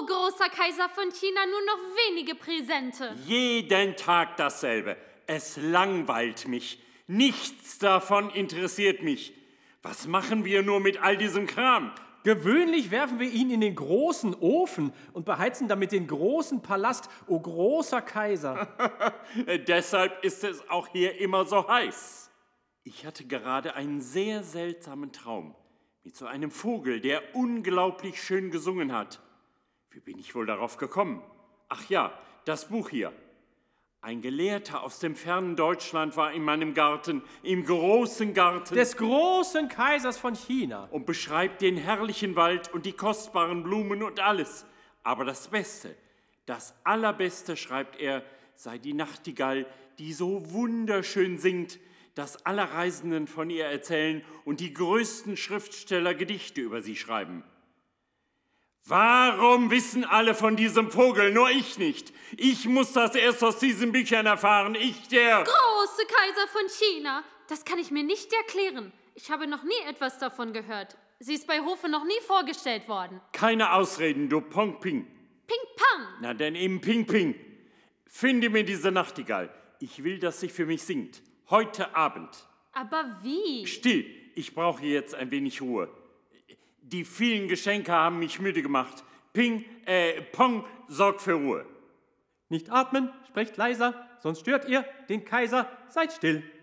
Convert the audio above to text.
großer Kaiser von China, nur noch wenige Präsente. Jeden Tag dasselbe. Es langweilt mich. Nichts davon interessiert mich. Was machen wir nur mit all diesem Kram? Gewöhnlich werfen wir ihn in den großen Ofen und beheizen damit den großen Palast, o großer Kaiser. Deshalb ist es auch hier immer so heiß. Ich hatte gerade einen sehr seltsamen Traum mit so einem Vogel, der unglaublich schön gesungen hat. Wie bin ich wohl darauf gekommen? Ach ja, das Buch hier. Ein Gelehrter aus dem fernen Deutschland war in meinem Garten, im großen Garten. Des großen Kaisers von China. Und beschreibt den herrlichen Wald und die kostbaren Blumen und alles. Aber das Beste, das Allerbeste, schreibt er, sei die Nachtigall, die so wunderschön singt, dass alle Reisenden von ihr erzählen und die größten Schriftsteller Gedichte über sie schreiben. Warum wissen alle von diesem Vogel, nur ich nicht? Ich muss das erst aus diesen Büchern erfahren, ich der... Große Kaiser von China, das kann ich mir nicht erklären. Ich habe noch nie etwas davon gehört. Sie ist bei Hofe noch nie vorgestellt worden. Keine Ausreden, du Pong-Ping. Ping-Pang. Na denn eben Ping-Ping. Finde mir diese Nachtigall. Ich will, dass sie für mich singt. Heute Abend. Aber wie? Still, ich brauche jetzt ein wenig Ruhe. Die vielen Geschenke haben mich müde gemacht. Pong sorgt für Ruhe. Nicht atmen, sprecht leiser, sonst stört ihr den Kaiser, seid still.